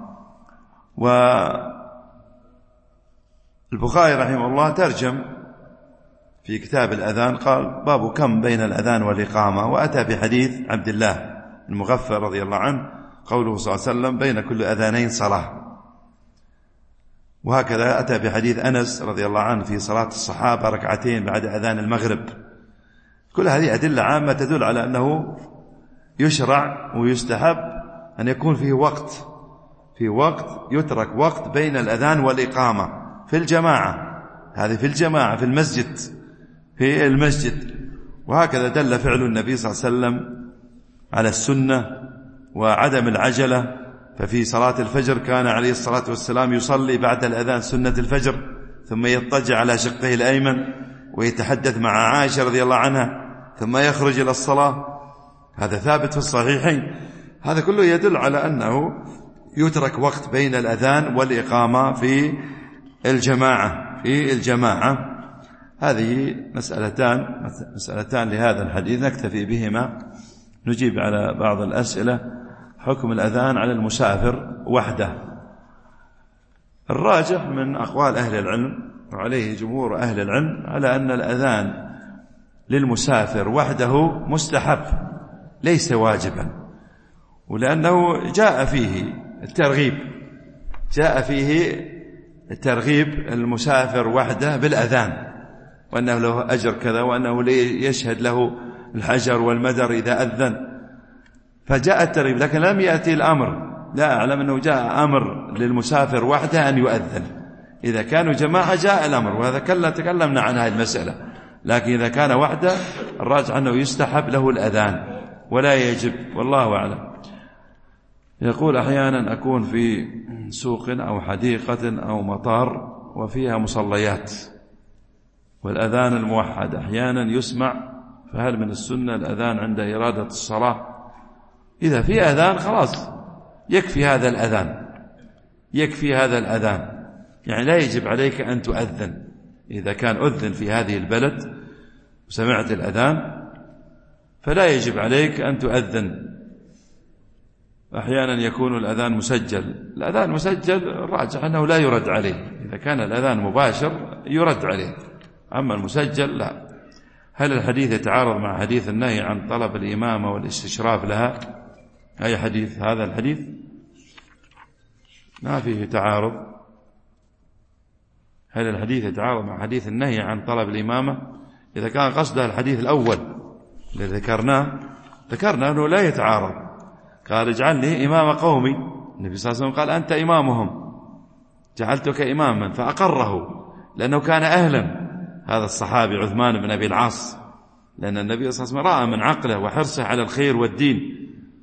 والبخاري رحمه الله ترجم في كتاب الأذان، قال: باب كم بين الأذان والإقامة، وأتى بحديث عبد الله المغفل رضي الله عنه قوله صلى الله عليه وسلم: بين كل أذانين صلاة. وهكذا أتى بحديث أنس رضي الله عنه في صلاة الصحابة 2 بعد أذان المغرب. كل هذه أدلة عامة تدل على أنه يشرع ويستحب أن يكون فيه وقت، في وقت يترك وقت بين الأذان والإقامة في الجماعة، هذه في الجماعة في المسجد، في المسجد. وهكذا دل فعل النبي صلى الله عليه وسلم على السنة وعدم العجلة. ففي صلاة الفجر كان عليه الصلاة والسلام يصلي بعد الأذان سنة الفجر، ثم يضطجع على شقه الأيمن ويتحدث مع عائشة رضي الله عنها، ثم يخرج إلى الصلاة. هذا ثابت في الصحيحين. هذا كله يدل على أنه يترك وقت بين الأذان والإقامة في الجماعة، في الجماعة. هذه مسألتان لهذا الحديث نكتفي بهما. نجيب على بعض الأسئلة. حكم الأذان على المسافر وحده. الراجح من أقوال أهل العلم وعليه جمهور أهل العلم على أن الأذان للمسافر وحده مستحب ليس واجبا، ولأنه جاء فيه الترغيب المسافر وحده بالأذان، وأنه له أجر كذا، وأنه يشهد له الحجر والمدر إذا أذن، فجاء الترغيب. لكن لم يأتي الأمر، لا أعلم أنه جاء أمر للمسافر وحده أن يؤذن. إذا كانوا جماعة جاء الأمر، وهذا تكلمنا عن هذه المسألة. لكن إذا كان وحده الراجح أنه يستحب له الأذان ولا يجب، والله أعلم. يقول: أحيانا أكون في سوق أو حديقة أو مطار وفيها مصليات، والأذان الموحد أحيانا يسمع، فهل من السنة الأذان عند إرادة الصلاة؟ إذا في أذان خلاص يكفي هذا الأذان، يعني لا يجب عليك أن تؤذن. إذا كان أذن في هذه البلد وسمعت الأذان فلا يجب عليك أن تؤذن. أحيانا يكون الأذان مسجل. الأذان مسجل الراجح أنه لا يرد عليه، إذا كان الأذان مباشر يرد عليه، أما المسجل لا. هل الحديث يتعارض مع حديث النهي عن طلب الإمامة والاستشراف لها؟ أي حديث؟ هذا الحديث ما فيه تعارض. هل الحديث يتعارض مع حديث النهي عن طلب الإمامة؟ إذا كان قصده الحديث الأول الذي ذكرنا أنه لا يتعارض. قال: اجعلني إمام قومي. النبي صلى الله عليه وسلم قال: أنت إمامهم، جعلتك إماما، فأقره لأنه كان أهلا. هذا الصحابي عثمان بن أبي العاص، لأن النبي صلى الله عليه وسلم رأى من عقله وحرصه على الخير والدين،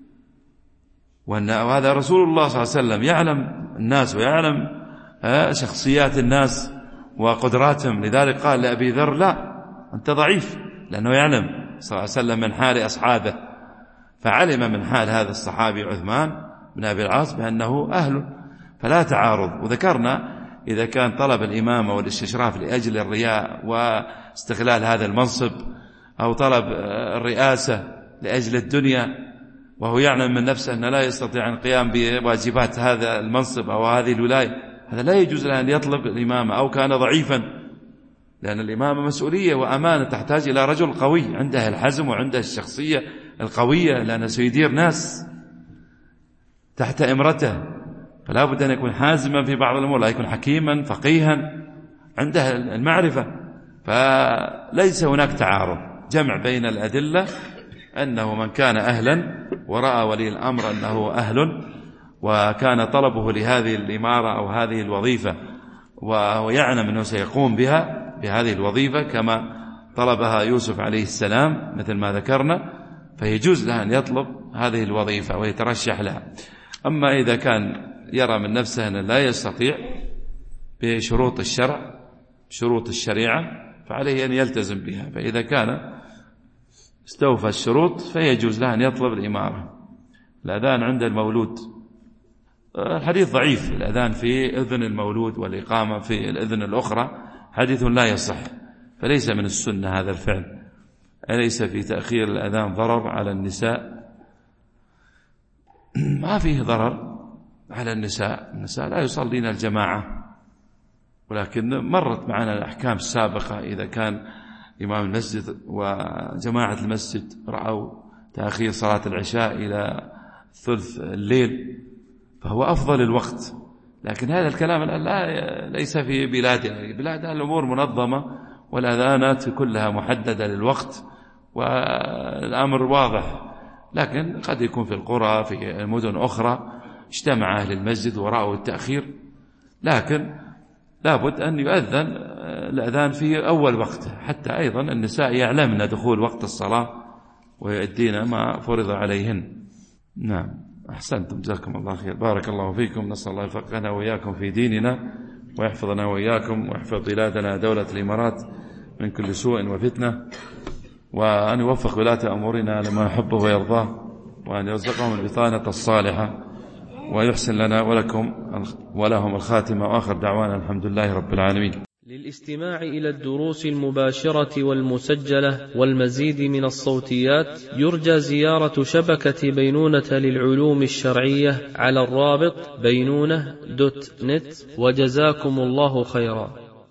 وهذا رسول الله صلى الله عليه وسلم يعلم الناس ويعلم شخصيات الناس وقدراتهم. لذلك قال لأبي ذر: لا، أنت ضعيف، لأنه يعلم صلى الله عليه وسلم من حال أصحابه، فعلم من حال هذا الصحابي عثمان بن أبي العاص بأنه أهله، فلا تعارض. وذكرنا إذا كان طلب الإمامة والاستشراف لأجل الرياء واستغلال هذا المنصب، أو طلب الرئاسة لأجل الدنيا وهو يعلم من نفسه أنه لا يستطيع القيام بواجبات هذا المنصب أو هذه الولاية، هذا لا يجوز له أن يطلب الإمامة، أو كان ضعيفا، لأن الإمامة مسؤولية وأمانة تحتاج إلى رجل قوي عنده الحزم وعنده الشخصية القوية، لأنه سيدير ناس تحت إمرته، فلا بد أن يكون حازما في بعض الأمور، لا يكون حكيما فقيها عنده المعرفة. فليس هناك تعارض، جمع بين الأدلة أنه من كان أهلا ورأى ولي الأمر أنه أهل وكان طلبه لهذه الإمارة أو هذه الوظيفة ويعلم أنه سيقوم بهذه الوظيفة كما طلبها يوسف عليه السلام مثل ما ذكرنا، فيجوز له أن يطلب هذه الوظيفة ويترشح لها. أما إذا كان يرى من نفسه أنه لا يستطيع بشروط الشرع شروط الشريعة فعليه أن يلتزم بها، فإذا كان استوفى الشروط فيجوز له أن يطلب الإمارة. الأذان عند المولود الحديث ضعيف، الأذان في أذن المولود والإقامة في الأذن الأخرى حديث لا يصح، فليس من السنة هذا الفعل. أليس في تأخير الأذان ضرر على النساء؟ ما فيه ضرر على النساء لا يصلين الجماعة، ولكن مرت معنا الأحكام السابقة إذا كان إمام المسجد وجماعة المسجد رأوا تأخير صلاة العشاء إلى ثلث الليل فهو أفضل الوقت. لكن هذا الكلام الآن ليس في بلادنا الأمور منظمة والأذانات كلها محددة للوقت والأمر واضح، لكن قد يكون في القرى في المدن أخرى اجتمع أهل المسجد ورأوا التأخير، لكن لابد أن يؤذن الأذان في أول وقت حتى أيضا النساء يعلمن دخول وقت الصلاة ويؤدين ما فرض عليهن. نعم، أحسنتم، جزاكم الله خير، بارك الله فيكم، نسأل الله يفقهنا وإياكم في ديننا ويحفظنا وإياكم ويحفظ بلادنا دولة الإمارات من كل سوء وفتنة، وأن يوفق ولاة أمورنا لما يحبه ويرضاه، وأن يرزقهم البطانة الصالحة، ويحسن لنا ولهم الخاتمة، وآخر دعوانا الحمد لله رب العالمين. للاستماع إلى الدروس المباشرة والمسجلة والمزيد من الصوتيات يرجى زيارة شبكة بينونة للعلوم الشرعية على الرابط بينونة.net، وجزاكم الله خيرا.